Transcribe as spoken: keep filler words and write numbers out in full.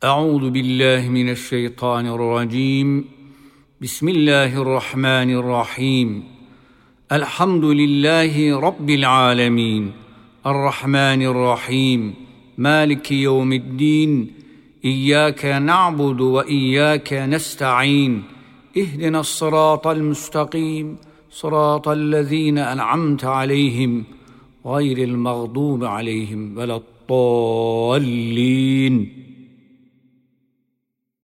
أعوذ بالله من الشيطان الرجيم. بسم الله الرحمن الرحيم. الحمد لله رب العالمين، الرحمن الرحيم، مالك يوم الدين، إياك نعبد وإياك نستعين، اهدنا الصراط المستقيم، صراط الذين أنعمت عليهم غير المغضوب عليهم ولا الضالين.